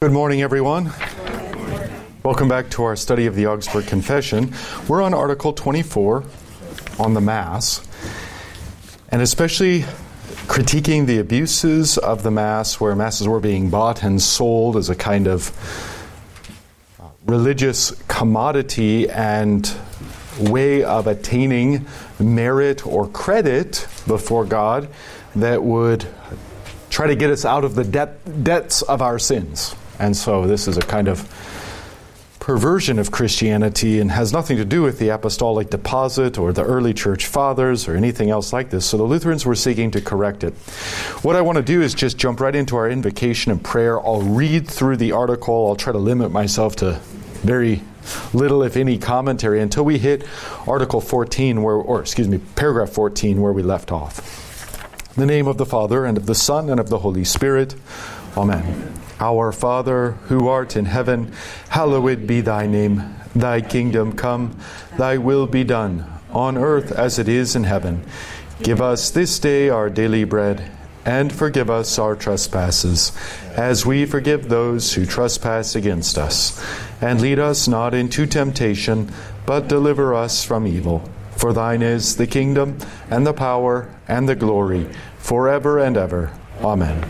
Good morning, everyone. Welcome back to our study of the Augsburg Confession. We're on Article 24 on the Mass, and especially critiquing the abuses of the Mass, where Masses were being bought and sold as a kind of religious commodity and way of attaining merit or credit before God that would try to get us out of the debts of our sins. And so this is a kind of perversion of Christianity and has nothing to do with the apostolic deposit or the early church fathers or anything else like this. So the Lutherans were seeking to correct it. What I want to do is just jump right into our invocation and prayer. I'll read through the article. I'll try to limit myself to very little, if any, commentary until we hit Article 14, paragraph 14, where we left off. In the name of the Father, and of the Son, and of the Holy Spirit. Amen. Our Father, who art in heaven, hallowed be thy name. Thy kingdom come, thy will be done, on earth as it is in heaven. Give us this day our daily bread, and forgive us our trespasses, as we forgive those who trespass against us. And lead us not into temptation, but deliver us from evil. For thine is the kingdom, and the power, and the glory, forever and ever. Amen.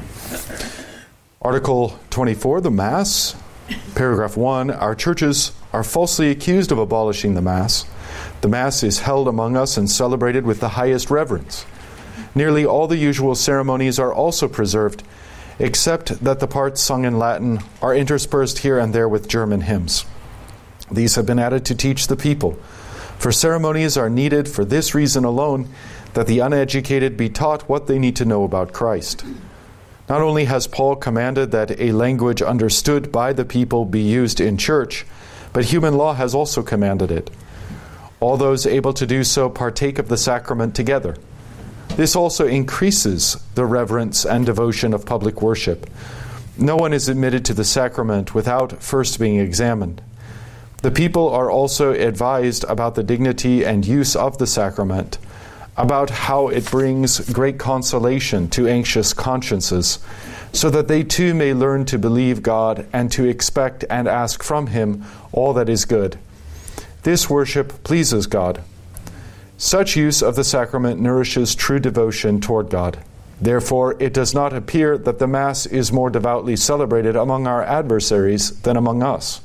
Article 24, the Mass. Paragraph 1, our churches are falsely accused of abolishing the Mass. The Mass is held among us and celebrated with the highest reverence. Nearly all the usual ceremonies are also preserved, except that the parts sung in Latin are interspersed here and there with German hymns. These have been added to teach the people. For ceremonies are needed for this reason alone, that the uneducated be taught what they need to know about Christ. Not only has Paul commanded that a language understood by the people be used in church, but human law has also commanded it. All those able to do so partake of the sacrament together. This also increases the reverence and devotion of public worship. No one is admitted to the sacrament without first being examined. The people are also advised about the dignity and use of the sacrament, about how it brings great consolation to anxious consciences, so that they too may learn to believe God and to expect and ask from Him all that is good. This worship pleases God. Such use of the sacrament nourishes true devotion toward God. Therefore, it does not appear that the Mass is more devoutly celebrated among our adversaries than among us.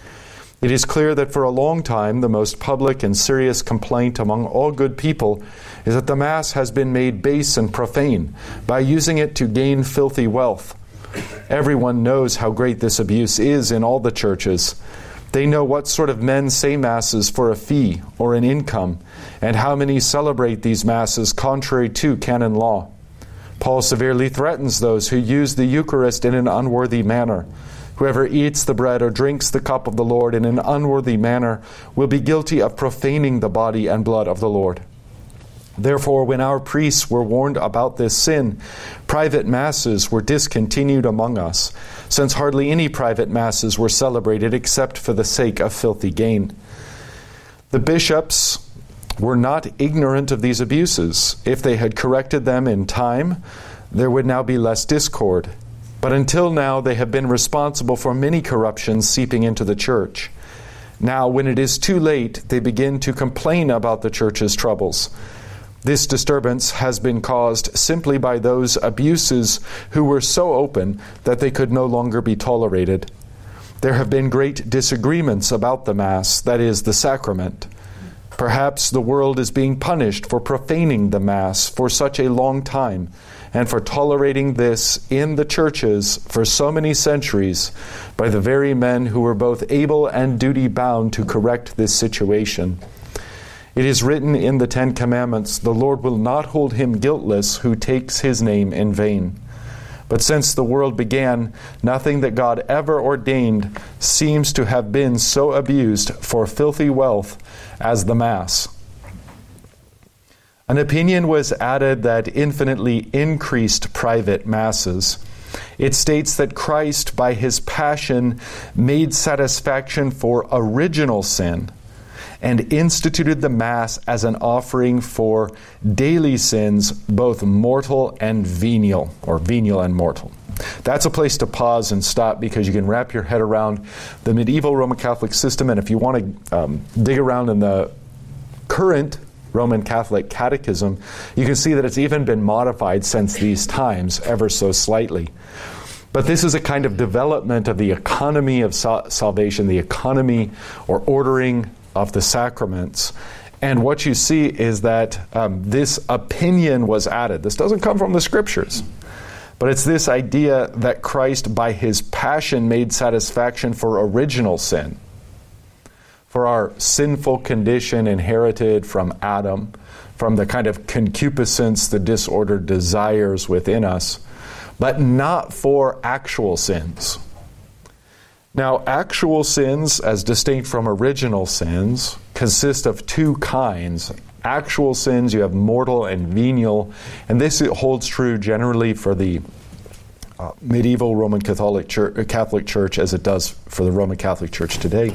It is clear that for a long time the most public and serious complaint among all good people is that the Mass has been made base and profane by using it to gain filthy wealth. Everyone knows how great this abuse is in all the churches. They know what sort of men say Masses for a fee or an income, and how many celebrate these Masses contrary to canon law. Paul severely threatens those who use the Eucharist in an unworthy manner. Whoever eats the bread or drinks the cup of the Lord in an unworthy manner will be guilty of profaning the body and blood of the Lord. Therefore, when our priests were warned about this sin, private Masses were discontinued among us, since hardly any private Masses were celebrated except for the sake of filthy gain. The bishops were not ignorant of these abuses. If they had corrected them in time, there would now be less discord. But until now, they have been responsible for many corruptions seeping into the church. Now, when it is too late, they begin to complain about the church's troubles. This disturbance has been caused simply by those abuses who were so open that they could no longer be tolerated. There have been great disagreements about the Mass, that is, the sacrament. Perhaps the world is being punished for profaning the Mass for such a long time, and for tolerating this in the churches for so many centuries by the very men who were both able and duty-bound to correct this situation. It is written in the Ten Commandments, "The Lord will not hold him guiltless who takes His name in vain." But since the world began, nothing that God ever ordained seems to have been so abused for filthy wealth as the Mass. An opinion was added that infinitely increased private Masses. It states that Christ, by His passion, made satisfaction for original sin and instituted the Mass as an offering for daily sins, both mortal and venial, or venial and mortal. that's a place to pause and stop, because you can wrap your head around the medieval Roman Catholic system. And if you want to dig around in the current Roman Catholic Catechism, you can see that it's even been modified since these times, ever so slightly. But this is a kind of development of the economy of salvation, the economy or ordering of the sacraments. And what you see is that this opinion was added. This doesn't come from the Scriptures, but it's this idea that Christ, by his passion, made satisfaction for original sin, for our sinful condition inherited from Adam, from the kind of concupiscence, the disordered desires within us, but not for actual sins. Now, actual sins, as distinct from original sins, consist of two kinds. Actual sins, you have mortal and venial, and this holds true generally for the medieval Roman Catholic Church as it does for the Roman Catholic Church today.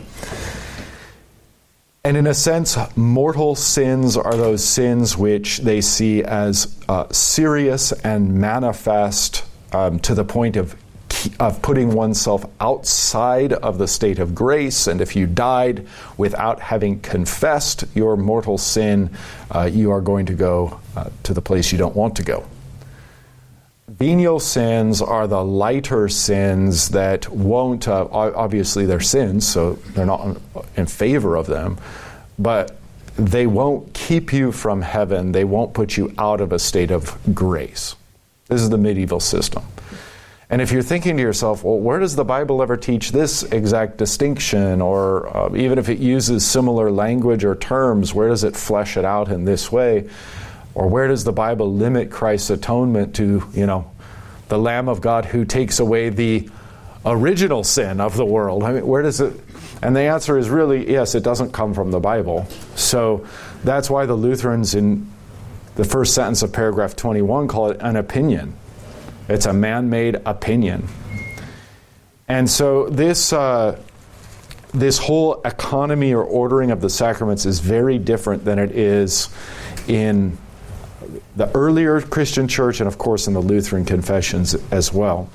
And in a sense, mortal sins are those sins which they see as serious and manifest to the point of putting oneself outside of the state of grace. And if you died without having confessed your mortal sin, you are going to go to the place you don't want to go. Venial sins are the lighter sins that won't, obviously they're sins, so they're not in favor of them, but they won't keep you from heaven. They won't put you out of a state of grace. This is the medieval system. And if you're thinking to yourself, well, where does the Bible ever teach this exact distinction? Or even if it uses similar language or terms, where does it flesh it out in this way? Or where does the Bible limit Christ's atonement to, the Lamb of God who takes away the original sin of the world? I mean, where does it? And the answer is really, yes, it doesn't come from the Bible. So that's why the Lutherans in the first sentence of paragraph 21 call it an opinion. It's a man-made opinion. And so this whole economy or ordering of the sacraments is very different than it is in the earlier Christian church and, of course, in the Lutheran confessions as well.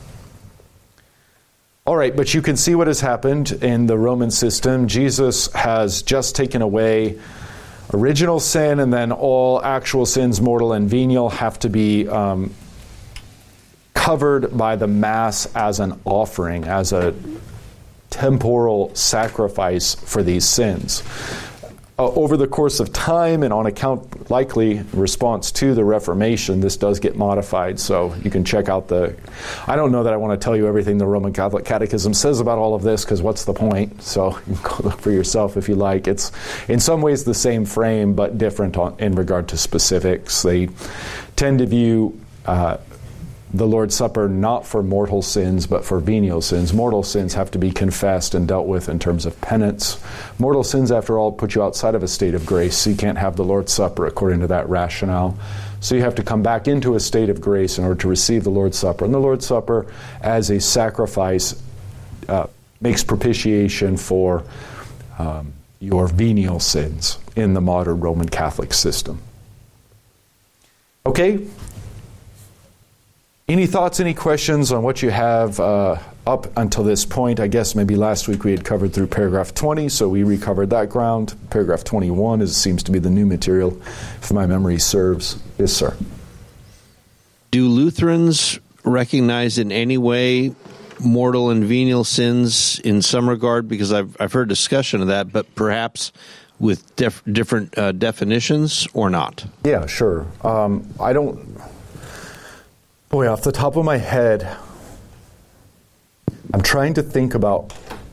All right, but you can see what has happened in the Roman system. Jesus has just taken away original sin, and then all actual sins, mortal and venial, have to be covered by the Mass as an offering, as a temporal sacrifice for these sins. Over the course of time and on account, likely, response to the Reformation, this does get modified. So you can check out I don't know that I want to tell you everything the Roman Catholic Catechism says about all of this, because what's the point? So you can go look for yourself if you like. It's in some ways the same frame, but different in regard to specifics. They tend to view the Lord's Supper not for mortal sins, but for venial sins. Mortal sins have to be confessed and dealt with in terms of penance. Mortal sins, after all, put you outside of a state of grace, so you can't have the Lord's Supper according to that rationale. So you have to come back into a state of grace in order to receive the Lord's Supper. And the Lord's Supper, as a sacrifice, makes propitiation for your venial sins in the modern Roman Catholic system. Okay? Any thoughts, any questions on what you have up until this point? I guess maybe last week we had covered through paragraph 20, so we recovered that ground. Paragraph 21 seems to be the new material, if my memory serves. Yes, sir. Do Lutherans recognize in any way mortal and venial sins in some regard? Because I've heard discussion of that, but perhaps with different definitions or not? Yeah, sure. I don't... Boy, off the top of my head, I'm trying to think about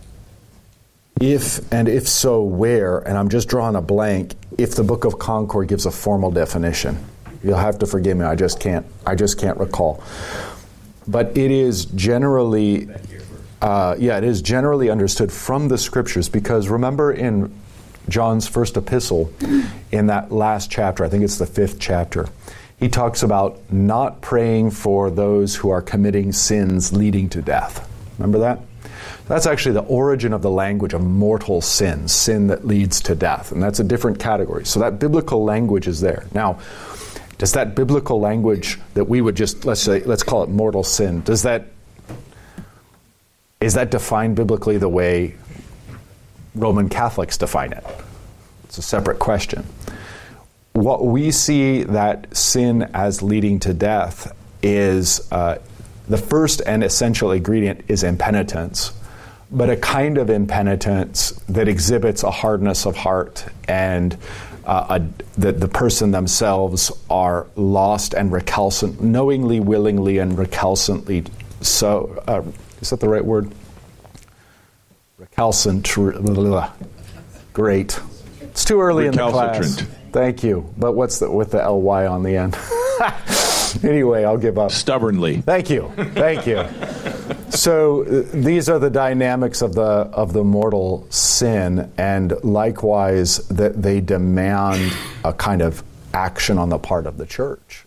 if so, where, and I'm just drawing a blank, if the Book of Concord gives a formal definition. You'll have to forgive me, I just can't recall. But it is generally, it is generally understood from the Scriptures, because remember in John's first epistle, in that last chapter, I think it's the 5th chapter, he talks about not praying for those who are committing sins leading to death. Remember that? That's actually the origin of the language of mortal sin, sin that leads to death. And that's a different category. So that biblical language is there. Now, does that biblical language that we would just, let's call it mortal sin, is that defined biblically the way Roman Catholics define it? It's a separate question. What we see that sin as leading to death is the first and essential ingredient is impenitence, but a kind of impenitence that exhibits a hardness of heart, and that the person themselves are lost and recalcitrant, knowingly, willingly, and recalcitrantly. So, is that the right word? Recalcitrant. Great. It's too early in the class. Thank you. But what's with the ly on the end? Anyway, I'll give up. Stubbornly. Thank you. So these are the dynamics of the mortal sin, and likewise that they demand a kind of action on the part of the church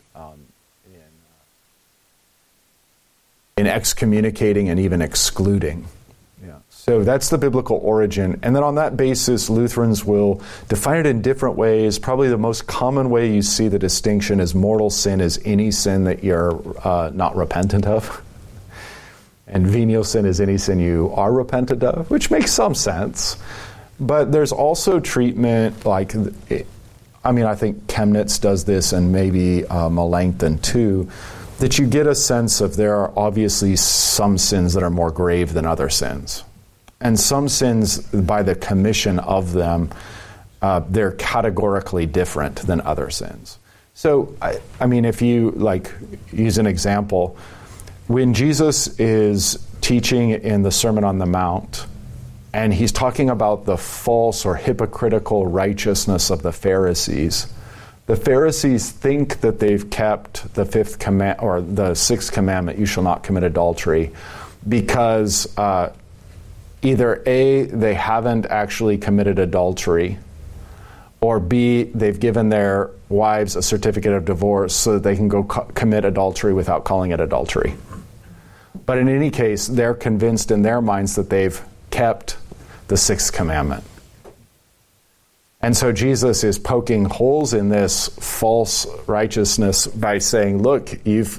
in excommunicating and even excluding. So that's the biblical origin. And then on that basis, Lutherans will define it in different ways. Probably the most common way you see the distinction is mortal sin is any sin that you're not repentant of. And venial sin is any sin you are repentant of, which makes some sense. But there's also treatment I think Chemnitz does this, and maybe Melanchthon too, that you get a sense of there are obviously some sins that are more grave than other sins. And some sins, by the commission of them, they're categorically different than other sins. So, if you use an example, when Jesus is teaching in the Sermon on the Mount, and he's talking about the false or hypocritical righteousness of the Pharisees think that they've kept the fifth command or the sixth commandment, "You shall not commit adultery," because either A, they haven't actually committed adultery, or B, they've given their wives a certificate of divorce so that they can go commit adultery without calling it adultery. But in any case, they're convinced in their minds that they've kept the sixth commandment. And so Jesus is poking holes in this false righteousness by saying, look,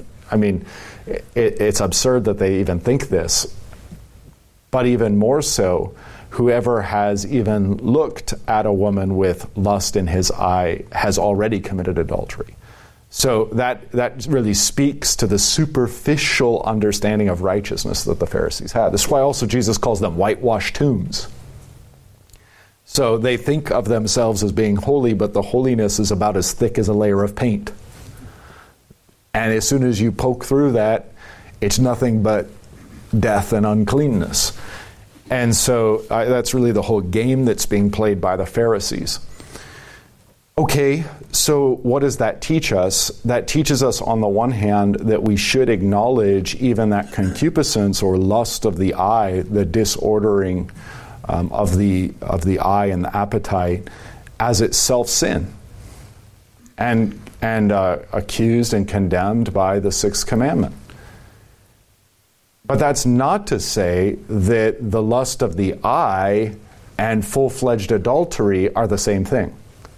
it's absurd that they even think this. But even more so, whoever has even looked at a woman with lust in his eye has already committed adultery. So that really speaks to the superficial understanding of righteousness that the Pharisees had. That's why also Jesus calls them whitewashed tombs. So they think of themselves as being holy, but the holiness is about as thick as a layer of paint. And as soon as you poke through that, it's nothing but death and uncleanness. And so that's really the whole game that's being played by the Pharisees. Okay, so what does that teach us? That teaches us, on the one hand, that we should acknowledge even that concupiscence or lust of the eye, the disordering of the eye and the appetite, as itself sin, and accused and condemned by the sixth commandment. But that's not to say that the lust of the eye and full-fledged adultery are the same thing.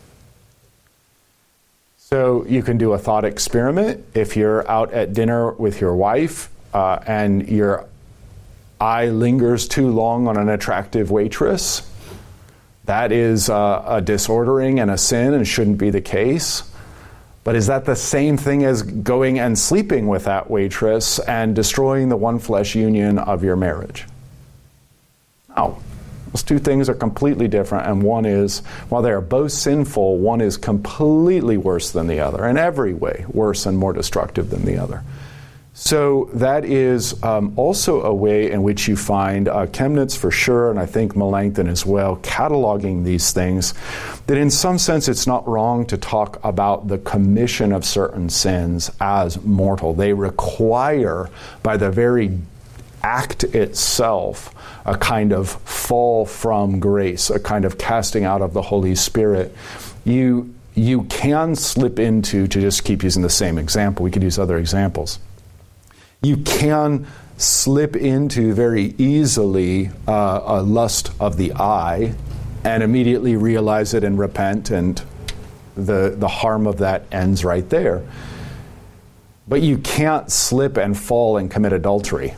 So you can do a thought experiment. If you're out at dinner with your wife and your eye lingers too long on an attractive waitress, that is a disordering and a sin and shouldn't be the case. But is that the same thing as going and sleeping with that waitress and destroying the one flesh union of your marriage? No. Those two things are completely different, and one is, while they are both sinful, one is completely worse than the other, in every way worse and more destructive than the other. So that is also a way in which you find Chemnitz for sure, and I think Melanchthon as well, cataloging these things, that in some sense it's not wrong to talk about the commission of certain sins as mortal. They require, by the very act itself, a kind of fall from grace, a kind of casting out of the Holy Spirit. You can slip into, to just keep using the same example, we could use other examples. You can slip into very easily a lust of the eye and immediately realize it and repent and The harm of that ends right there. But you can't slip and fall and commit adultery.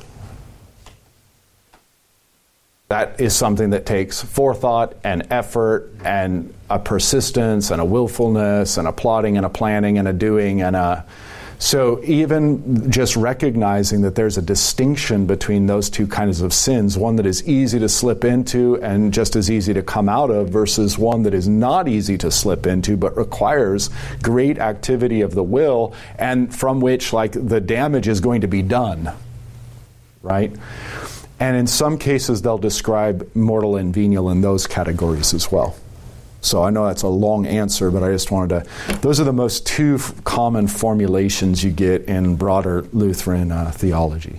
That is something that takes forethought and effort and a persistence and a willfulness and a plotting and a planning and a doing and a... So even just recognizing that there's a distinction between those two kinds of sins, one that is easy to slip into and just as easy to come out of, versus one that is not easy to slip into but requires great activity of the will and from which the damage is going to be done, right? And in some cases they'll describe mortal and venial in those categories as well. So I know that's a long answer, but I just wanted to... Those are the most two common formulations you get in broader Lutheran theology.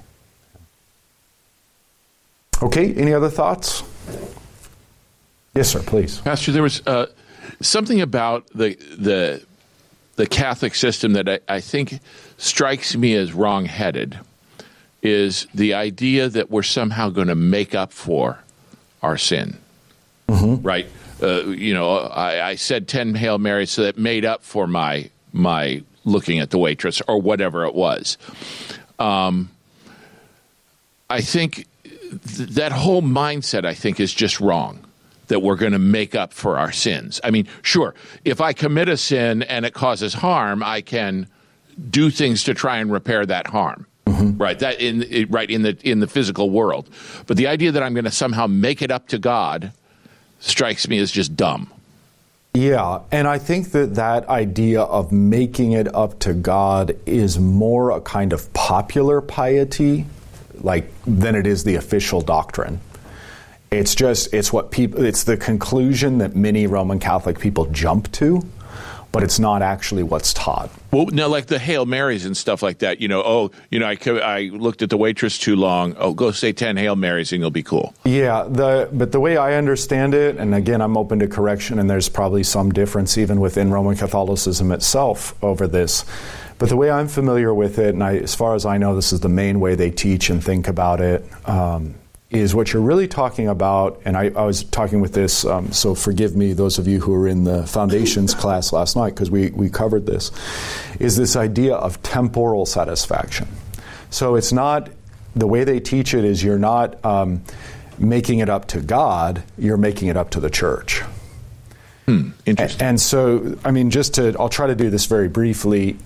Okay, any other thoughts? Yes, sir, please. Pastor, there was something about the Catholic system that I think strikes me as wrong-headed, is the idea that we're somehow going to make up for our sin, right? I said 10 Hail Marys, so that made up for my looking at the waitress or whatever it was. I think that whole mindset, I think, is just wrong, that we're going to make up for our sins. I mean, sure, if I commit a sin and it causes harm, I can do things to try and repair that harm. Right, that in the physical world. But the idea that I'm going to somehow make it up to God strikes me as just dumb. Yeah, and I think that idea of making it up to God is more a kind of popular piety, than it is the official doctrine. It's the conclusion that many Roman Catholic people jump to, but it's not actually what's taught. Well, no, like the Hail Marys and stuff like that. I looked at the waitress too long. Oh, go say 10 Hail Marys and you'll be cool. Yeah, but the way I understand it, and again, I'm open to correction, and there's probably some difference even within Roman Catholicism itself over this. But the way I'm familiar with it, and as far as I know, this is the main way they teach and think about it, is what you're really talking about, and I was talking with this, so forgive me, those of you who were in the Foundations class last night, because we covered this, is this idea of temporal satisfaction. So it's not, the way they teach it is you're not making it up to God, you're making it up to the church. Interesting. And so, I'll try to do this very briefly.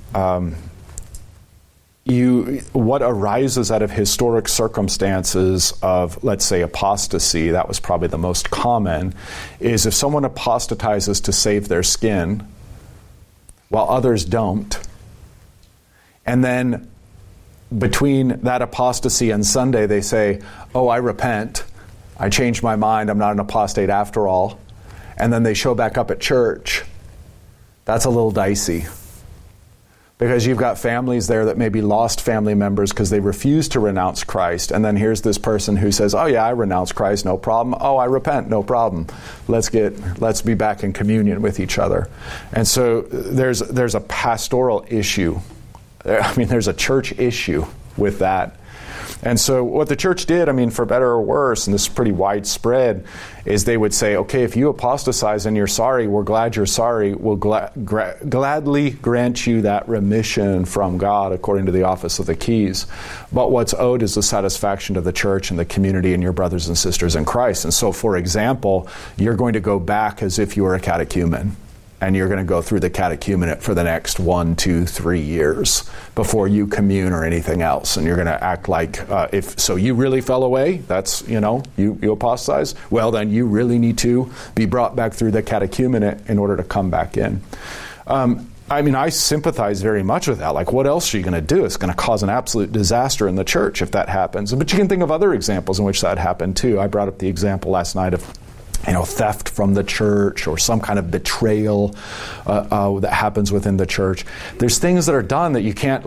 What arises out of historic circumstances of, let's say, apostasy, that was probably the most common, is if someone apostatizes to save their skin, while others don't, and then between that apostasy and Sunday they say, oh, I repent, I changed my mind, I'm not an apostate after all, and then they show back up at church, that's a little dicey. Because you've got families there that maybe lost family members because they refused to renounce Christ. And then here's this person who says, oh yeah, I renounce Christ, no problem. Oh, I repent, no problem. Let's be back in communion with each other. And so there's a pastoral issue. There's a church issue with that. And so what the church did, for better or worse, and this is pretty widespread, is they would say, okay, if you apostatize and you're sorry, we're glad you're sorry. We'll gladly grant you that remission from God according to the office of the keys. But what's owed is the satisfaction to the church and the community and your brothers and sisters in Christ. And so, for example, you're going to go back as if you were a catechumen. And you're going to go through the catechumenate for the next 1, 2, 3 years before you commune or anything else. And you're going to act like, so you really fell away, that's, you apostatize, well, then you really need to be brought back through the catechumenate in order to come back in. I sympathize very much with that. What else are you going to do? It's going to cause an absolute disaster in the church if that happens. But you can think of other examples in which that happened too. I brought up the example last night of theft from the church or some kind of betrayal that happens within the church. There's things that are done that you can't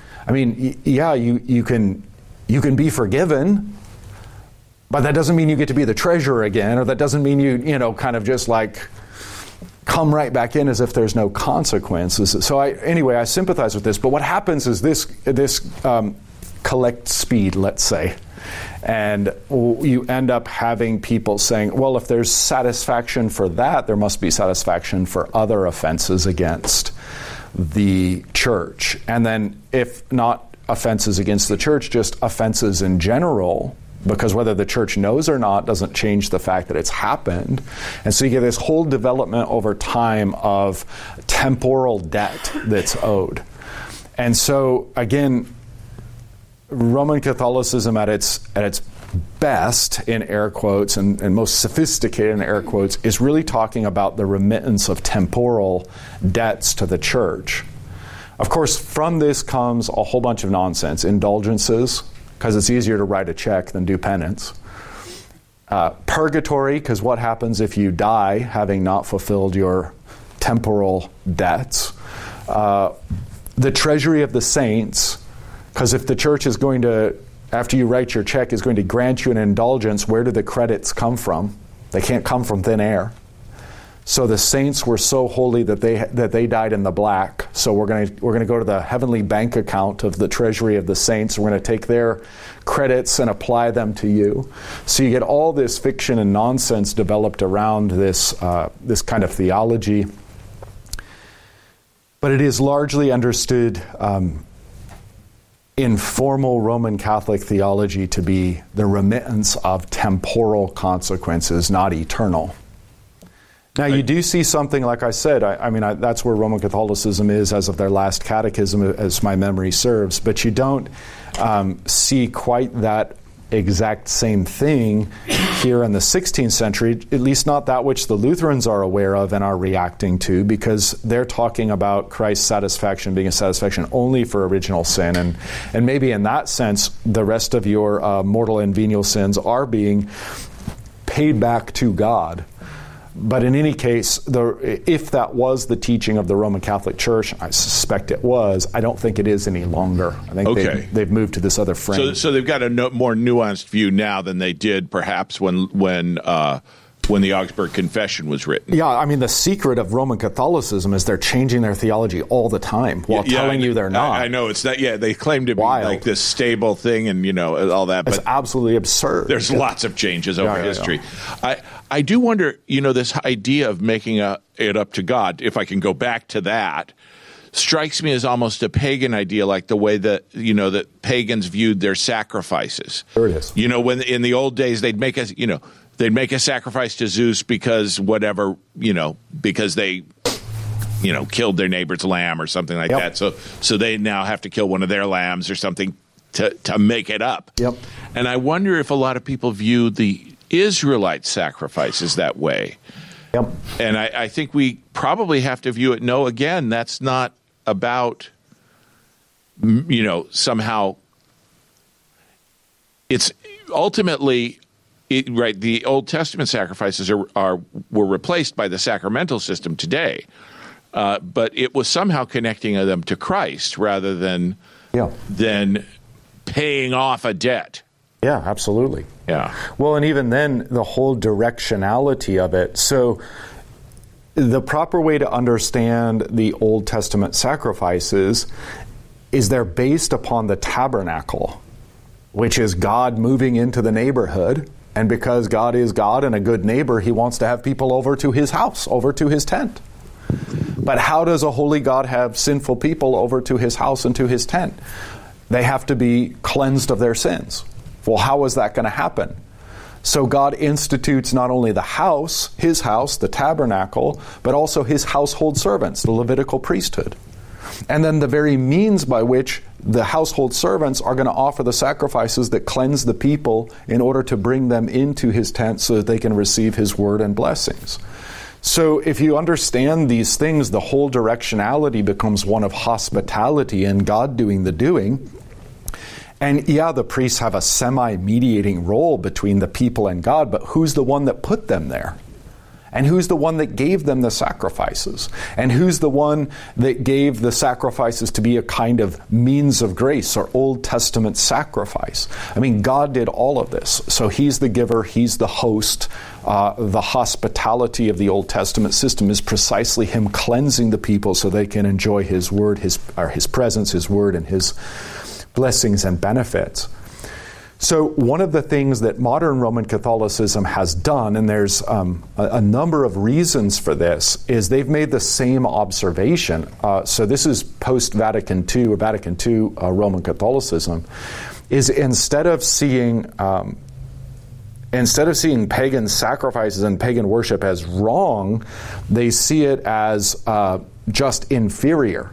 you can be forgiven, but that doesn't mean you get to be the treasurer again, or that doesn't mean you kind of just come right back in as if there's no consequences. So I sympathize with this, but what happens is this collect speed, let's say. And you end up having people saying, well, if there's satisfaction for that, there must be satisfaction for other offenses against the church. And then if not offenses against the church, just offenses in general, because whether the church knows or not doesn't change the fact that it's happened. And so you get this whole development over time of temporal debt that's owed. And so, again, Roman Catholicism at its best, in air quotes, and most sophisticated in air quotes, is really talking about the remittance of temporal debts to the church. Of course, from this comes a whole bunch of nonsense. Indulgences, because it's easier to write a check than do penance. Purgatory, because what happens if you die having not fulfilled your temporal debts? The treasury of the saints, because if the church is going to, after you write your check, is going to grant you an indulgence, where do the credits come from? They can't come from thin air. So the saints were so holy that they died in the black. So we're going to go to the heavenly bank account of the treasury of the saints. We're going to take their credits and apply them to you. So you get all this fiction and nonsense developed around this kind of theology. But it is largely understood in formal Roman Catholic theology to be the remittance of temporal consequences, not eternal. Now, you do see something, like I said, that's where Roman Catholicism is as of their last catechism, as my memory serves, but you don't see quite that exact same thing here in the 16th century, at least not that which the Lutherans are aware of and are reacting to, because they're talking about Christ's satisfaction being a satisfaction only for original sin, and maybe in that sense, the rest of your mortal and venial sins are being paid back to God. But in any case, if that was the teaching of the Roman Catholic Church, I suspect it was, I don't think it is any longer. I think they've moved to this other frame. So they've got a more nuanced view now than they did perhaps when the Augsburg Confession was written. Yeah, I mean, the secret of Roman Catholicism is they're changing their theology all the time while telling you they're not. I know, it's not. Yeah, they claim to be like this stable thing and, all that. But it's absolutely absurd. There's lots of changes over history. Yeah. I do wonder, this idea of making it up to God, if I can go back to that, strikes me as almost a pagan idea, like the way that, that pagans viewed their sacrifices. There it is. When in the old days they'd make us, they'd make a sacrifice to Zeus because whatever, because they, killed their neighbor's lamb or something like that. So they now have to kill one of their lambs or something to make it up. Yep. And I wonder if a lot of people view the Israelite sacrifices that way. Yep. And I think we probably have to view it, no, again, that's not about, somehow, it's ultimately... the Old Testament sacrifices were replaced by the sacramental system today, but it was somehow connecting them to Christ rather than paying off a debt. Yeah, absolutely. Yeah. Well, and even then, the whole directionality of it. So the proper way to understand the Old Testament sacrifices is they're based upon the tabernacle, which is God moving into the neighborhood. And because God is God and a good neighbor, he wants to have people over to his house, over to his tent. But how does a holy God have sinful people over to his house and to his tent? They have to be cleansed of their sins. Well, how is that going to happen? So God institutes not only the house, his house, the tabernacle, but also his household servants, the Levitical priesthood. And then the very means by which the household servants are going to offer the sacrifices that cleanse the people in order to bring them into his tent so that they can receive his word and blessings. So if you understand these things, the whole directionality becomes one of hospitality and God doing the doing. And the priests have a semi-mediating role between the people and God, but who's the one that put them there? And who's the one that gave them the sacrifices? And who's the one that gave the sacrifices to be a kind of means of grace or Old Testament sacrifice? I mean, God did all of this. So he's the giver, he's the host. The hospitality of the Old Testament system is precisely him cleansing the people so they can enjoy his word, his presence, his word, and his blessings and benefits. So one of the things that modern Roman Catholicism has done, and there's a number of reasons for this, is they've made the same observation. So this is post-Vatican II, or Vatican II Roman Catholicism, is instead of seeing pagan sacrifices and pagan worship as wrong, they see it as just inferior,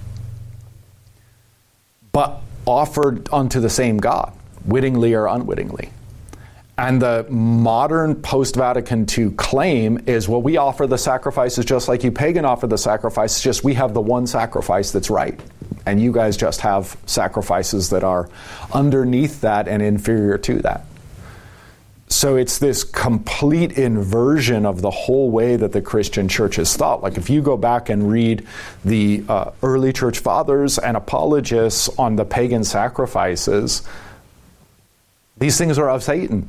but offered unto the same God, wittingly or unwittingly. And the modern post-Vatican II claim is, well, we offer the sacrifices just like you pagan offer the sacrifices, just we have the one sacrifice that's right. And you guys just have sacrifices that are underneath that and inferior to that. So it's this complete inversion of the whole way that the Christian church has thought. Like if you go back and read the early church fathers and apologists on the pagan sacrifices, these things are of Satan.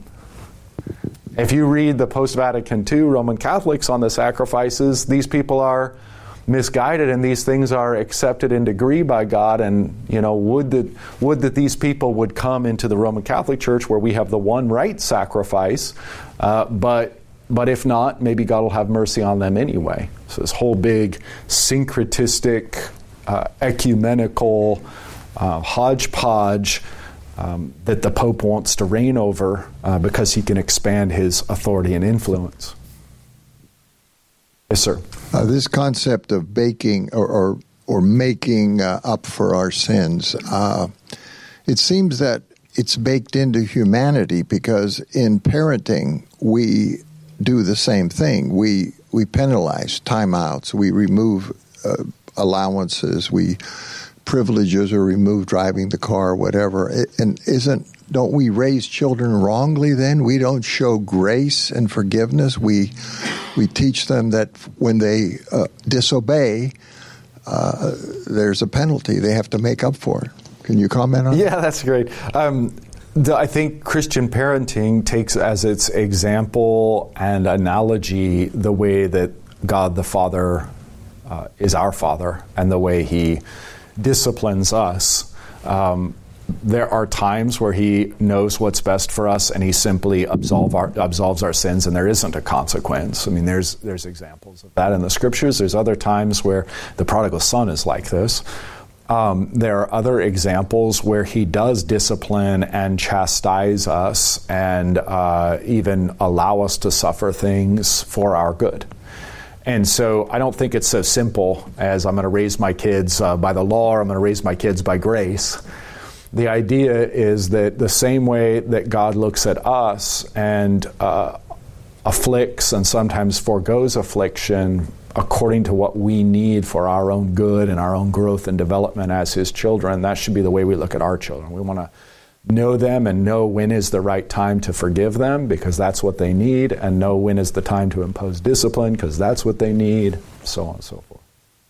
If you read the post-Vatican II Roman Catholics on the sacrifices, these people are misguided and these things are accepted in degree by God. And, would that these people would come into the Roman Catholic Church where we have the one right sacrifice, but if not, maybe God will have mercy on them anyway. So this whole big syncretistic, ecumenical hodgepodge that the Pope wants to reign over because he can expand his authority and influence. Yes, sir. This concept of baking or making up for our sins, it seems that it's baked into humanity because in parenting we do the same thing. We penalize timeouts. We remove allowances. We privileges or remove driving the car, whatever. And don't we raise children wrongly then? We don't show grace and forgiveness. We teach them that when they disobey, there's a penalty. They have to make up for it. Can you comment on that? Yeah, that's great. I think Christian parenting takes as its example and analogy the way that God the Father is our Father and the way He disciplines us. There are times where He knows what's best for us and He simply absolves our sins and there isn't a consequence. I mean, there's examples of that in the Scriptures. There's other times where the prodigal son is like this. There are other examples where He does discipline and chastise us and even allow us to suffer things for our good. And so I don't think it's so simple as I'm going to raise my kids by the law or I'm going to raise my kids by grace. The idea is that the same way that God looks at us and afflicts and sometimes forgoes affliction according to what we need for our own good and our own growth and development as His children, that should be the way we look at our children. We want to know them and know when is the right time to forgive them because that's what they need, and know when is the time to impose discipline because that's what they need, so on and so forth.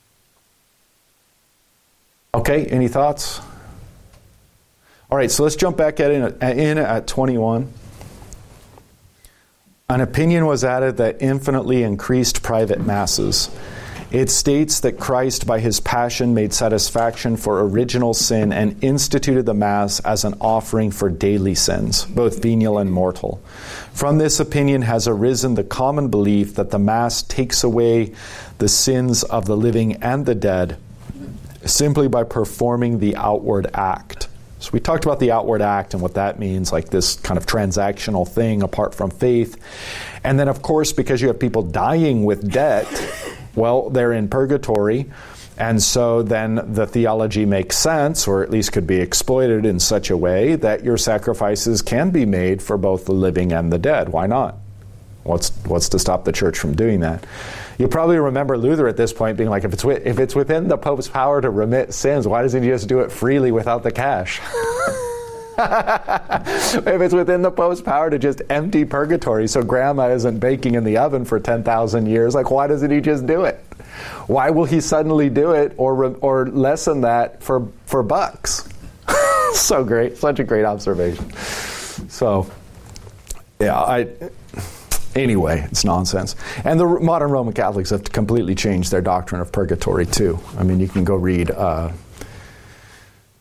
Okay, any thoughts? All right, so let's jump back in at 21. An opinion was added that infinitely increased private masses. It states that Christ, by His passion, made satisfaction for original sin and instituted the Mass as an offering for daily sins, both venial and mortal. From this opinion has arisen the common belief that the Mass takes away the sins of the living and the dead simply by performing the outward act. So we talked about the outward act and what that means, like this kind of transactional thing apart from faith. And then, of course, because you have people dying with debt, well, they're in purgatory. And so then the theology makes sense, or at least could be exploited in such a way that your sacrifices can be made for both the living and the dead. Why not? What's to stop the church from doing that? You probably remember Luther at this point being like, if it's within the Pope's power to remit sins, why doesn't he just do it freely without the cash? If it's within the Pope's power to just empty purgatory so grandma isn't baking in the oven for 10,000 years, like why doesn't he just do it? Why will he suddenly do it or lessen that for bucks? So great, such a great observation. So, yeah, anyway, it's nonsense. And the modern Roman Catholics have completely changed their doctrine of purgatory too. I mean, you can go read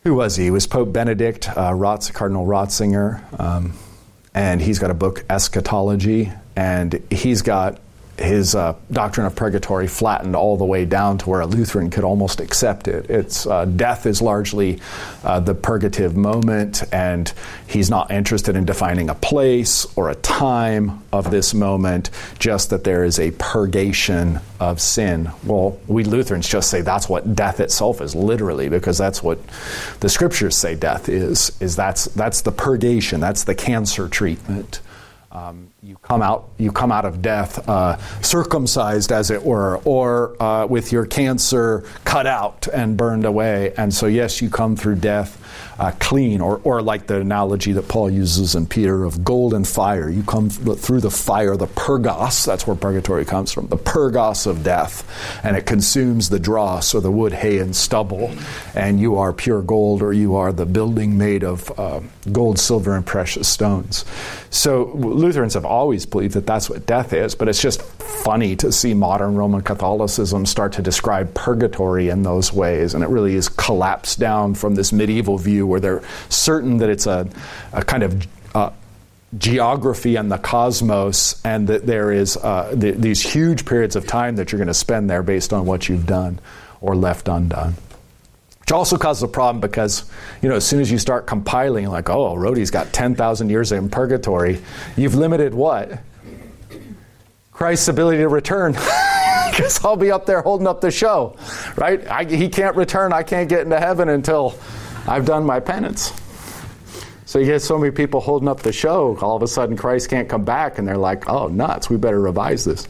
who was he? He was Pope Benedict, Cardinal Ratzinger, and he's got a book, Eschatology, and he's got his doctrine of purgatory flattened all the way down to where a Lutheran could almost accept it. It's death is largely the purgative moment, and he's not interested in defining a place or a time of this moment, just that there is a purgation of sin. Well, we Lutherans just say that's what death itself is, literally, because that's what the scriptures say death is that's the purgation, that's the cancer treatment. You come out of death circumcised, as it were, or with your cancer cut out and burned away. And so, yes, you come through death clean, or like the analogy that Paul uses in Peter of gold and fire. You come through the fire, the purgos, that's where purgatory comes from, the purgos of death, and it consumes the dross, or the wood, hay, and stubble, and you are pure gold, or you are the building made of gold, silver, and precious stones. So Lutherans have always believed that that's what death is, but it's just funny to see modern Roman Catholicism start to describe purgatory in those ways, and it really is collapsed down from this medieval view where they're certain that it's a kind of geography and the cosmos, and that there is these huge periods of time that you're going to spend there based on what you've done or left undone. Which also causes a problem because, as soon as you start compiling, like, oh, Rhodey's got 10,000 years in purgatory, you've limited what? Christ's ability to return. Because I'll be up there holding up the show, right? He can't return. I can't get into heaven until I've done my penance. So you get so many people holding up the show, all of a sudden Christ can't come back, and they're like, oh, nuts, we better revise this.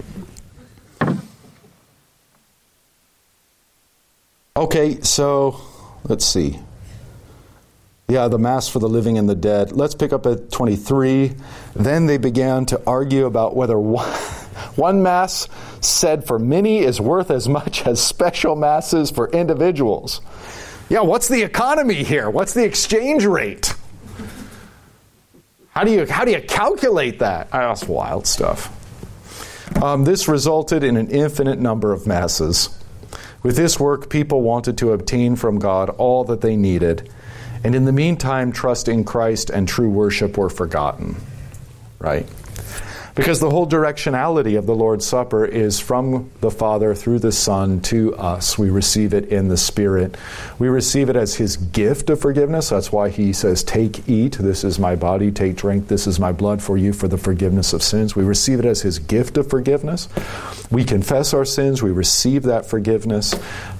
Okay, so let's see. Yeah, the Mass for the living and the dead. Let's pick up at 23. Then they began to argue about whether one Mass said for many is worth as much as special Masses for individuals. Yeah, what's the economy here? What's the exchange rate? How do you calculate that? That's wild stuff. This resulted in an infinite number of Masses. With this work, people wanted to obtain from God all that they needed, and in the meantime, trust in Christ and true worship were forgotten. Right? Because the whole directionality of the Lord's Supper is from the Father through the Son to us. We receive it in the Spirit. We receive it as His gift of forgiveness. That's why He says, take, eat, this is my body. Take, drink, this is my blood for you for the forgiveness of sins. We receive it as His gift of forgiveness. We confess our sins. We receive that forgiveness.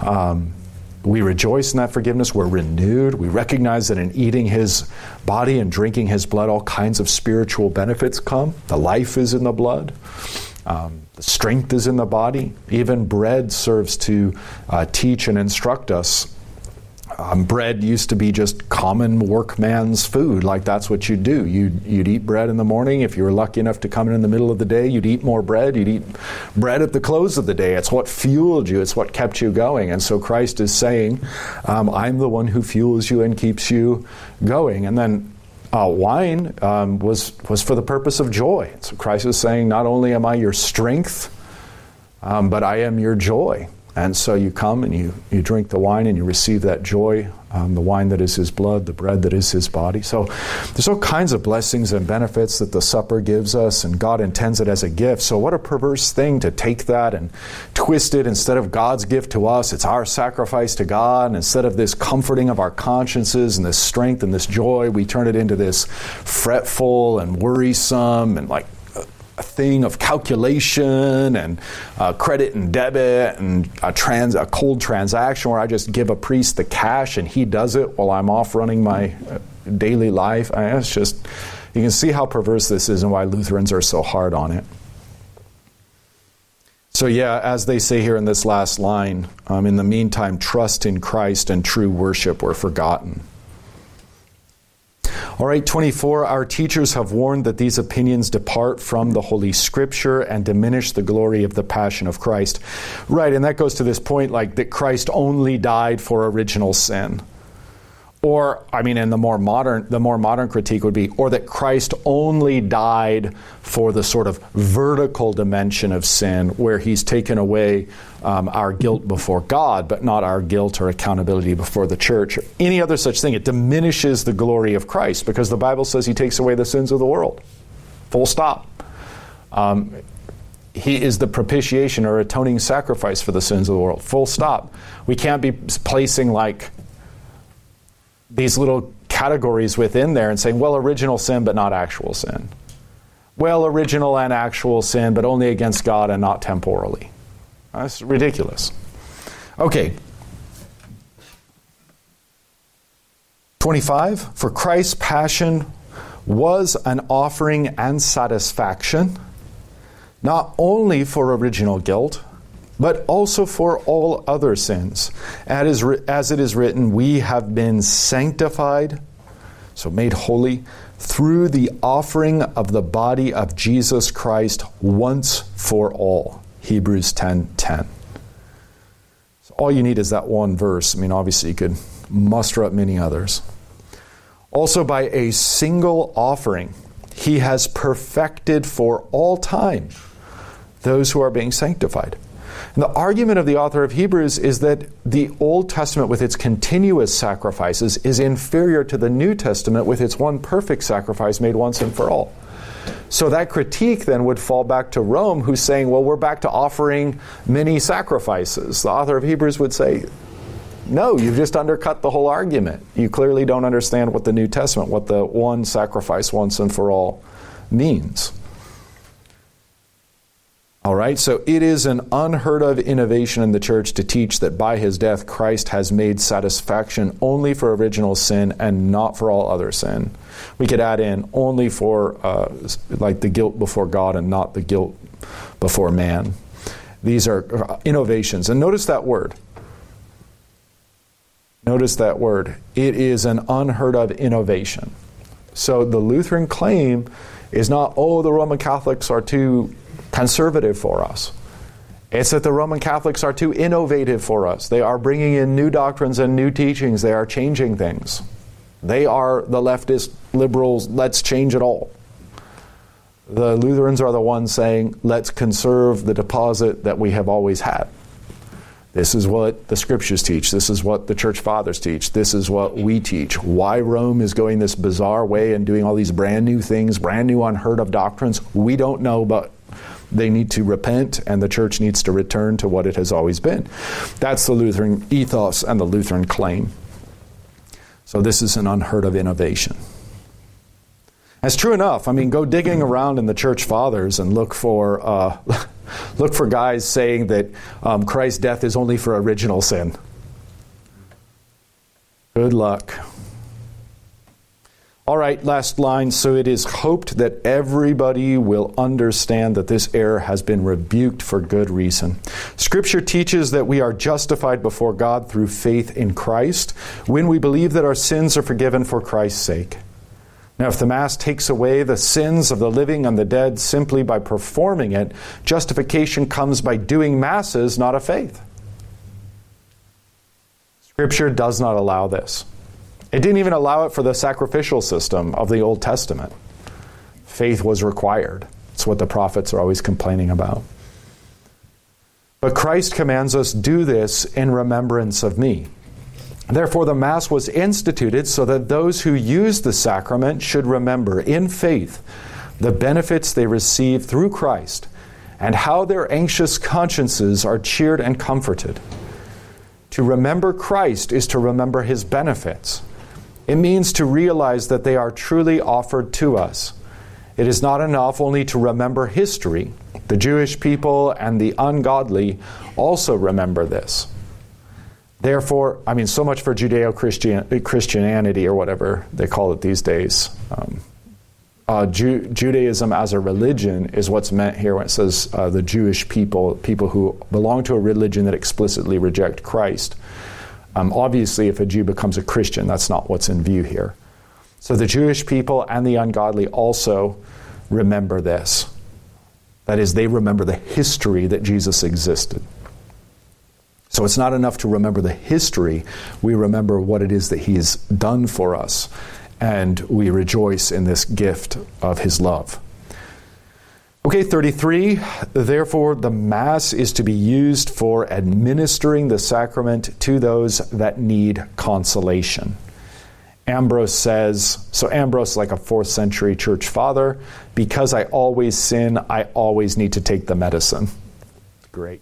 We rejoice in that forgiveness. We're renewed. We recognize that in eating His body and drinking His blood, all kinds of spiritual benefits come. The life is in the blood. The strength is in the body. Even bread serves to teach and instruct us. Bread used to be just common workman's food. Like, that's what you'd do. You'd eat bread in the morning. If you were lucky enough to come in the middle of the day, you'd eat more bread. You'd eat bread at the close of the day. It's what fueled you. It's what kept you going. And so Christ is saying, I'm the one who fuels you and keeps you going. And then wine was for the purpose of joy. So Christ is saying, not only am I your strength, but I am your joy. And so you come and you drink the wine and you receive that joy, the wine that is His blood, the bread that is His body. So there's all kinds of blessings and benefits that the supper gives us, and God intends it as a gift. So what a perverse thing to take that and twist it. Instead of God's gift to us, it's our sacrifice to God. And instead of this comforting of our consciences and this strength and this joy, we turn it into this fretful and worrisome and like a thing of calculation and credit and debit and a cold transaction where I just give a priest the cash and he does it while I'm off running my daily life. It's just, you can see how perverse this is and why Lutherans are so hard on it. So yeah, as they say here in this last line, in the meantime, trust in Christ and true worship were forgotten. All right, 24, our teachers have warned that these opinions depart from the Holy Scripture and diminish the glory of the passion of Christ. Right, and that goes to this point, like that Christ only died for original sin. Or, and the more modern critique would be, or that Christ only died for the sort of vertical dimension of sin, where he's taken away our guilt before God, but not our guilt or accountability before the church, or any other such thing. It diminishes the glory of Christ, because the Bible says he takes away the sins of the world. Full stop. He is the propitiation or atoning sacrifice for the sins of the world. Full stop. We can't be placing these little categories within there and saying, well, original sin, but not actual sin. Well, original and actual sin, but only against God and not temporally. That's ridiculous. Okay. 25, for Christ's passion was an offering and satisfaction, not only for original guilt, but also for all other sins. As it is written, we have been sanctified, so made holy, through the offering of the body of Jesus Christ once for all. Hebrews 10:10. So all you need is that one verse. Obviously you could muster up many others. Also by a single offering, he has perfected for all time those who are being sanctified. And the argument of the author of Hebrews is that the Old Testament with its continuous sacrifices is inferior to the New Testament with its one perfect sacrifice made once and for all. So that critique then would fall back to Rome, who's saying, well, we're back to offering many sacrifices. The author of Hebrews would say, no, you've just undercut the whole argument. You clearly don't understand what the New Testament, what the one sacrifice once and for all means. All right, so it is an unheard of innovation in the church to teach that by his death, Christ has made satisfaction only for original sin and not for all other sin. We could add in only for the guilt before God and not the guilt before man. These are innovations. And notice that word. Notice that word. It is an unheard of innovation. So the Lutheran claim is not, the Roman Catholics are too conservative for us. It's that the Roman Catholics are too innovative for us. They are bringing in new doctrines and new teachings. They are changing things. They are the leftist liberals, let's change it all. The Lutherans are the ones saying, let's conserve the deposit that we have always had. This is what the Scriptures teach. This is what the Church Fathers teach. This is what we teach. Why Rome is going this bizarre way and doing all these brand new things, brand new unheard of doctrines, we don't know, but they need to repent, and the church needs to return to what it has always been. That's the Lutheran ethos and the Lutheran claim. So this is an unheard of innovation. That's true enough. Go digging around in the Church Fathers and look for guys saying that Christ's death is only for original sin. Good luck. All right, last line. So it is hoped that everybody will understand that this error has been rebuked for good reason. Scripture teaches that we are justified before God through faith in Christ when we believe that our sins are forgiven for Christ's sake. Now, if the Mass takes away the sins of the living and the dead simply by performing it, justification comes by doing Masses, not of faith. Scripture does not allow this. It didn't even allow it for the sacrificial system of the Old Testament. Faith was required. It's what the prophets are always complaining about. But Christ commands us, do this in remembrance of me. Therefore, the Mass was instituted so that those who use the sacrament should remember in faith the benefits they receive through Christ and how their anxious consciences are cheered and comforted. To remember Christ is to remember his benefits. It means to realize that they are truly offered to us. It is not enough only to remember history. The Jewish people and the ungodly also remember this. Therefore, so much for Judeo-Christianity or whatever they call it these days. Judaism as a religion is what's meant here when it says the Jewish people who belong to a religion that explicitly reject Christ. Obviously, if a Jew becomes a Christian, that's not what's in view here. So the Jewish people and the ungodly also remember this. That is, they remember the history that Jesus existed. So it's not enough to remember the history. We remember what it is that he has done for us, and we rejoice in this gift of his love. Okay, 33. Therefore, the Mass is to be used for administering the sacrament to those that need consolation. Ambrose says, so Ambrose, like a 4th century church father, because I always sin, I always need to take the medicine. Great.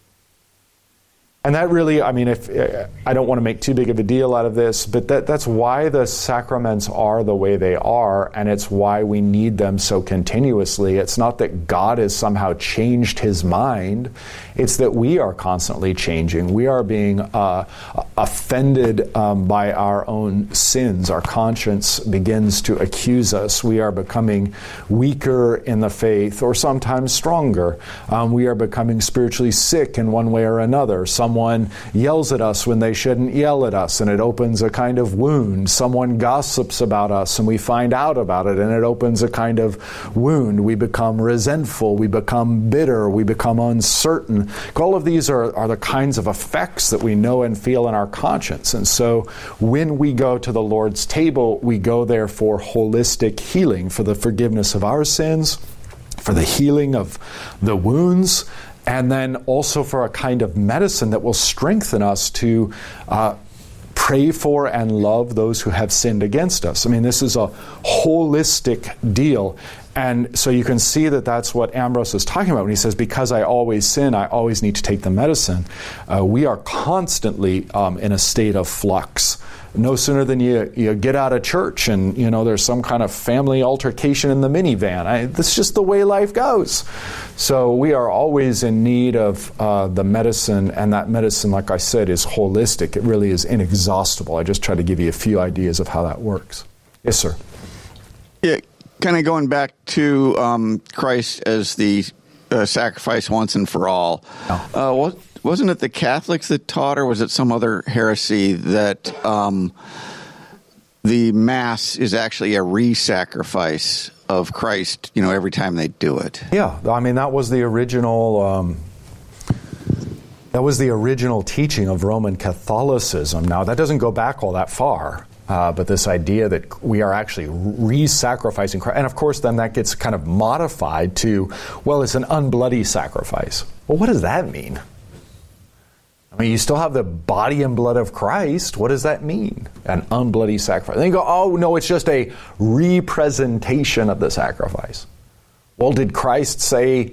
And that really, I mean, if I don't want to make too big of a deal out of this, but that's why the sacraments are the way they are, and it's why we need them so continuously. It's not that God has somehow changed his mind. It's that we are constantly changing. We are being offended by our own sins. Our conscience begins to accuse us. We are becoming weaker in the faith, or sometimes stronger. We are becoming spiritually sick in one way or another. Someone yells at us when they shouldn't yell at us, and it opens a kind of wound. Someone gossips about us, and we find out about it, and it opens a kind of wound. We become resentful. We become bitter. We become uncertain. All of these are the kinds of effects that we know and feel in our conscience. And so when we go to the Lord's table, we go there for holistic healing, for the forgiveness of our sins, for the healing of the wounds, and then also for a kind of medicine that will strengthen us to pray for and love those who have sinned against us. I mean, this is a holistic deal. And so you can see that that's what Ambrose is talking about when he says, because I always sin, I always need to take the medicine. We are constantly in a state of flux. No sooner than you get out of church and, there's some kind of family altercation in the minivan. That's just the way life goes. So we are always in need of the medicine, and that medicine, like I said, is holistic. It really is inexhaustible. I just try to give you a few ideas of how that works. Yes, sir. Yeah, kind of going back to Christ as the sacrifice once and for all. Oh. Wasn't it the Catholics that taught, or was it some other heresy, that the Mass is actually a re-sacrifice of Christ, every time they do it? Yeah, I mean, that was the original teaching of Roman Catholicism. Now, that doesn't go back all that far. But this idea that we are actually re-sacrificing Christ. And of course, then that gets kind of modified to, well, it's an unbloody sacrifice. Well, what does that mean? I mean, you still have the body and blood of Christ. What does that mean? An unbloody sacrifice. And then you go, oh, no, it's just a representation of the sacrifice. Well, did Christ say,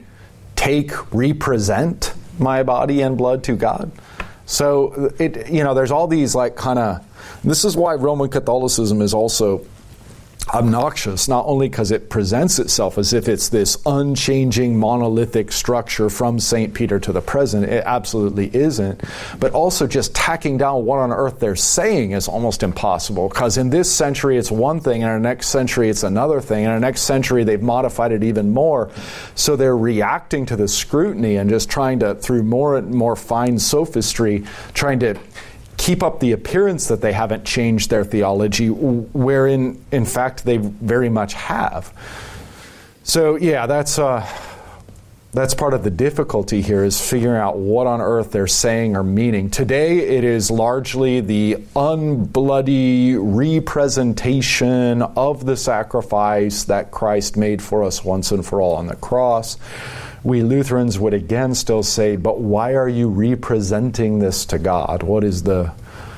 represent my body and blood to God? So, there's all these this is why Roman Catholicism is also obnoxious, not only because it presents itself as if it's this unchanging monolithic structure from St. Peter to the present. It absolutely isn't. But also just tacking down what on earth they're saying is almost impossible, because in this century it's one thing, and in our next century it's another thing, and in our next century they've modified it even more. So they're reacting to the scrutiny and just trying to, through more and more fine sophistry, trying to keep up the appearance that they haven't changed their theology, wherein, in fact, they very much have. So, yeah, that's part of the difficulty here, is figuring out what on earth they're saying or meaning. Today, it is largely the unbloody representation of the sacrifice that Christ made for us once and for all on the cross. We Lutherans would again still say, but why are you representing this to God? What is the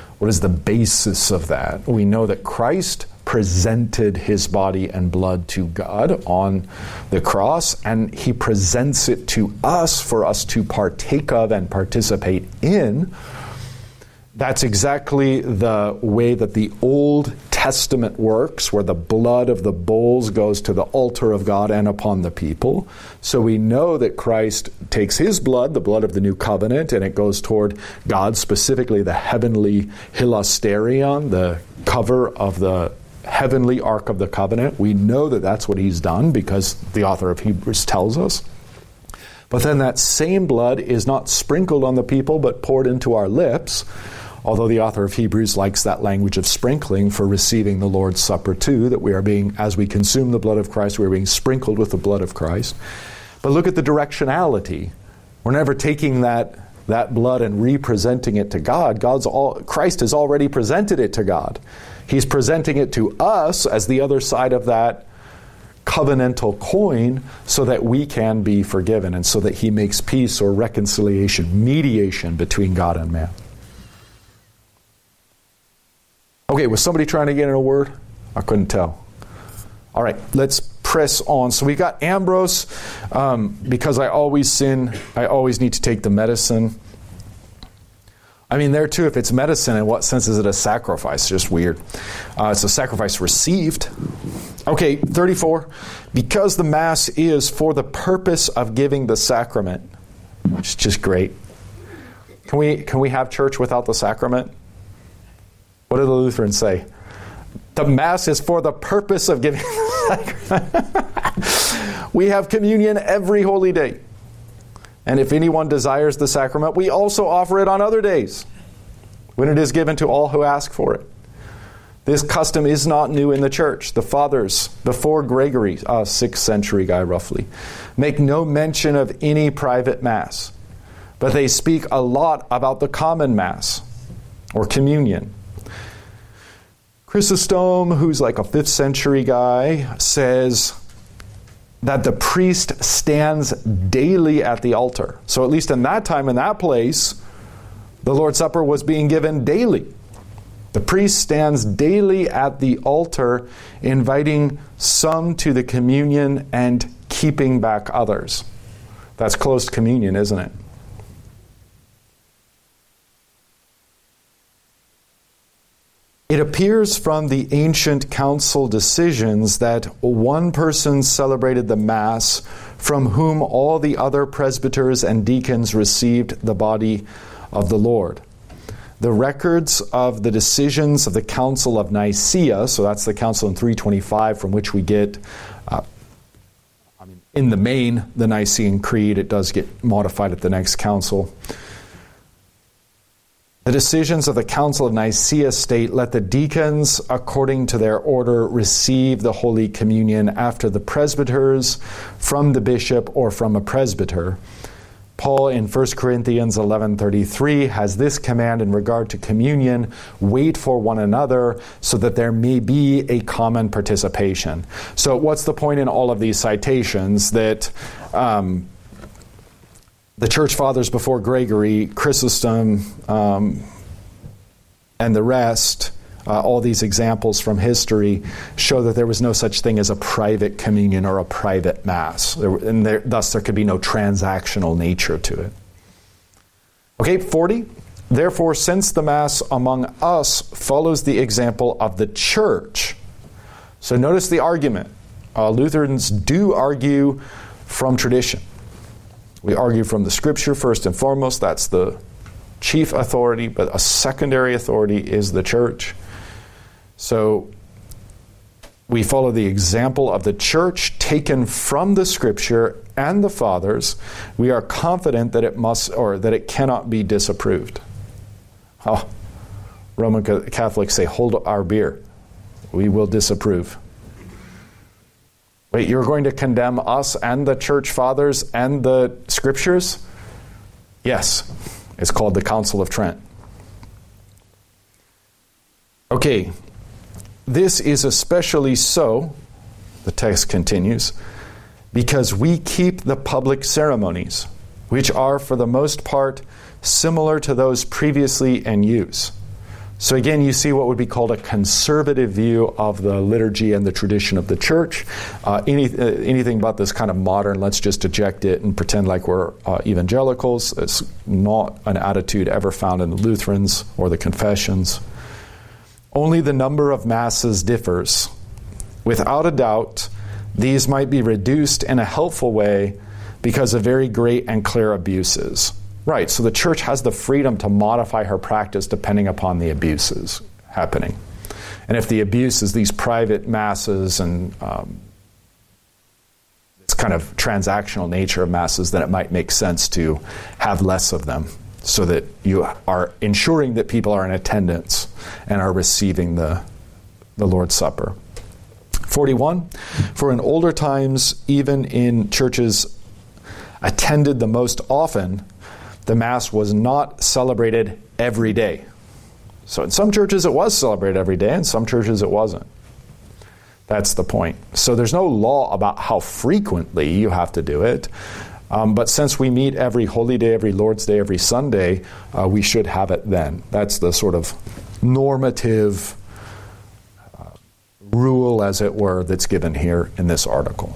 basis of that? We know that Christ presented his body and blood to God on the cross, and he presents it to us for us to partake of and participate in. That's exactly the way that the Old Testament works, where the blood of the bulls goes to the altar of God and upon the people. So we know that Christ takes his blood, the blood of the new covenant, and it goes toward God, specifically the heavenly hilasterion, the cover of the heavenly ark of the covenant. We know that that's what he's done because the author of Hebrews tells us. But then that same blood is not sprinkled on the people, but poured into our lips. Although the author of Hebrews likes that language of sprinkling for receiving the Lord's Supper too, that we are being, as we consume the blood of Christ, we are being sprinkled with the blood of Christ. But look at the directionality. We're never taking that that blood and representing it to God. Christ has already presented it to God. He's presenting it to us as the other side of that covenantal coin so that we can be forgiven and so that he makes peace or reconciliation, mediation between God and man. Okay, was somebody trying to get in a word? I couldn't tell. All right, let's press on. So we got Ambrose. Because I always sin, I always need to take the medicine. I mean, there too, if it's medicine, in what sense is it a sacrifice? Just weird. It's a sacrifice received. Okay, 34. Because the Mass is for the purpose of giving the sacrament, which is just great. Can we have church without the sacrament? What do the Lutherans say? The Mass is for the purpose of giving the sacrament. We have communion every holy day. And if anyone desires the sacrament, we also offer it on other days, when it is given to all who ask for it. This custom is not new in the church. The fathers, before Gregory, 6th century guy roughly, make no mention of any private Mass. But they speak a lot about the common Mass, or communion. Chrysostom, who's like a 5th century guy, says that the priest stands daily at the altar. So at least in that time, in that place, the Lord's Supper was being given daily. The priest stands daily at the altar, inviting some to the communion and keeping back others. That's close communion, isn't it? It appears from the ancient council decisions that one person celebrated the Mass from whom all the other presbyters and deacons received the body of the Lord. The records of the decisions of the Council of Nicaea, so that's the council in 325 from which we get, in the main, the Nicene Creed. It does get modified at the next council. The decisions of the Council of Nicaea state, let the deacons, according to their order, receive the Holy Communion after the presbyters, from the bishop, or from a presbyter. Paul in 1 Corinthians 11:33 has this command in regard to communion: wait for one another so that there may be a common participation. So what's the point in all of these citations? That the church fathers before Gregory, Chrysostom, and the rest, all these examples from history, show that there was no such thing as a private communion or a private Mass. Thus, there could be no transactional nature to it. Okay, 40. Therefore, since the Mass among us follows the example of the church. So notice the argument. Lutherans do argue from tradition. We argue from the Scripture first and foremost. That's the chief authority, but a secondary authority is the church. So we follow the example of the church taken from the Scripture and the Fathers. We are confident that it must, or that it cannot be disapproved. Roman Catholics say, hold our beer. We will disapprove. Wait, you're going to condemn us and the church fathers and the Scriptures? Yes. It's called the Council of Trent. Okay. This is especially so, the text continues, because we keep the public ceremonies, which are for the most part similar to those previously in use. So again, you see what would be called a conservative view of the liturgy and the tradition of the church. Anything about this kind of modern, let's just eject it and pretend like we're evangelicals. It's not an attitude ever found in the Lutherans or the confessions. Only the number of Masses differs. Without a doubt, these might be reduced in a helpful way because of very great and clear abuses. Right, so the church has the freedom to modify her practice depending upon the abuses happening. And if the abuse is these private Masses and this kind of transactional nature of Masses, then it might make sense to have less of them so that you are ensuring that people are in attendance and are receiving the Lord's Supper. 41, for in older times, even in churches attended the most often, the Mass was not celebrated every day. So in some churches it was celebrated every day, in some churches it wasn't. That's the point. So there's no law about how frequently you have to do it. But since we meet every Holy Day, every Lord's Day, every Sunday, we should have it then. That's the sort of normative rule, as it were, that's given here in this article.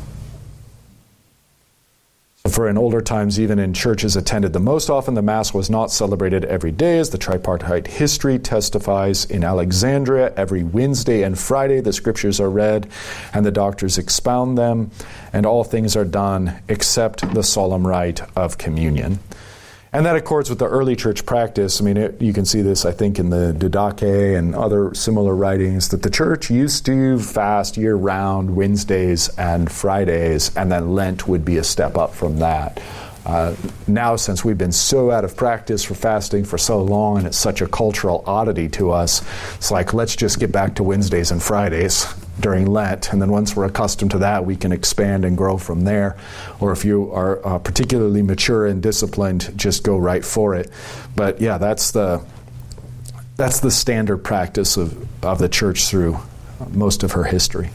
For in older times, even in churches attended the most often, the Mass was not celebrated every day, as the tripartite history testifies. In Alexandria, every Wednesday and Friday the Scriptures are read, and the doctors expound them, and all things are done except the solemn rite of communion. And that accords with the early church practice. I mean, you can see this, I think, in the Didache and other similar writings, that the church used to fast year-round Wednesdays and Fridays, and then Lent would be a step up from that. Now, since we've been so out of practice for fasting for so long, and it's such a cultural oddity to us, it's like, let's just get back to Wednesdays and Fridays during Lent, and then once we're accustomed to that, we can expand and grow from there. Or if you are particularly mature and disciplined, just go right for it. But yeah, that's the standard practice of the church through most of her history.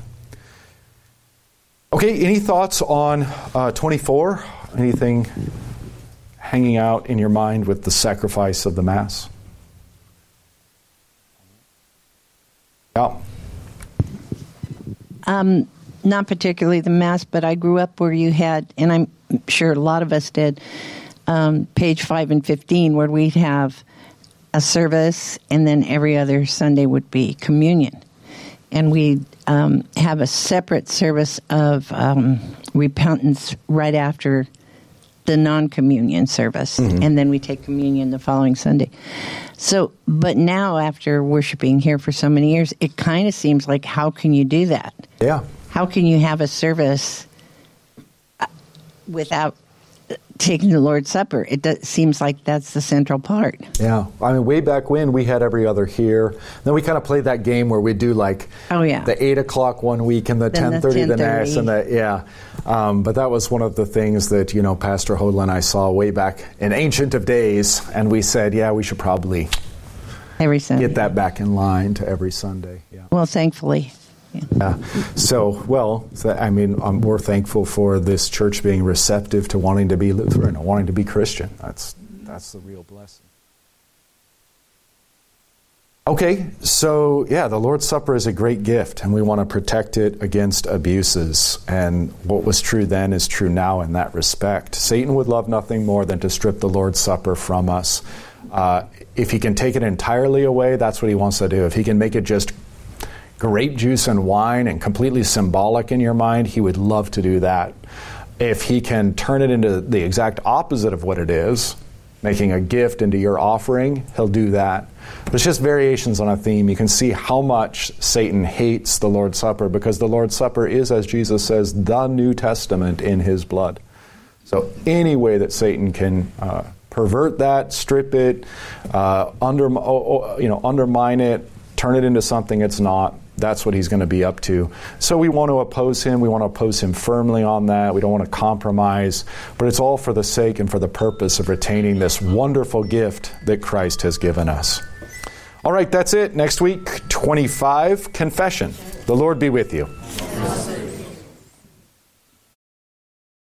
Okay, any thoughts on 24? Anything hanging out in your mind with the sacrifice of the Mass? Yeah. Not particularly the Mass, but I grew up where you had, and I'm sure a lot of us did, page 5 and 15, where we'd have a service, and then every other Sunday would be communion. And we'd have a separate service of repentance right after the non-communion service, and then we take communion the following Sunday. So, but now after worshiping here for so many years, it kind of seems like, how can you do that? Yeah. How can you have a service without taking the Lord's Supper? It seems like that's the central part. Yeah. I mean, way back when, we had every other here. Then we kind of played that game where we'd do like the 8 o'clock one week and the 10:30 the next. And but that was one of the things that, Pastor Hodel and I saw way back in Ancient of Days. And we said, we should probably every Sunday get that back in line to every Sunday. Yeah. Well, thankfully. Yeah. We're thankful for this church being receptive to wanting to be Lutheran, wanting to be Christian. That's the real blessing. Okay, so the Lord's Supper is a great gift, and we want to protect it against abuses. And what was true then is true now in that respect. Satan would love nothing more than to strip the Lord's Supper from us. If he can take it entirely away, that's what he wants to do. If he can make it just grape juice and wine and completely symbolic in your mind, he would love to do that. If he can turn it into the exact opposite of what it is, making a gift into your offering, he'll do that. There's just variations on a theme. You can see how much Satan hates the Lord's Supper, because the Lord's Supper is, as Jesus says, the New Testament in his blood. So any way that Satan can pervert that, strip it, undermine it, turn it into something it's not, that's what he's going to be up to. So we want to oppose him. We want to oppose him firmly on that. We don't want to compromise. But it's all for the sake and for the purpose of retaining this wonderful gift that Christ has given us. All right, that's it. Next week, 25, confession. The Lord be with you.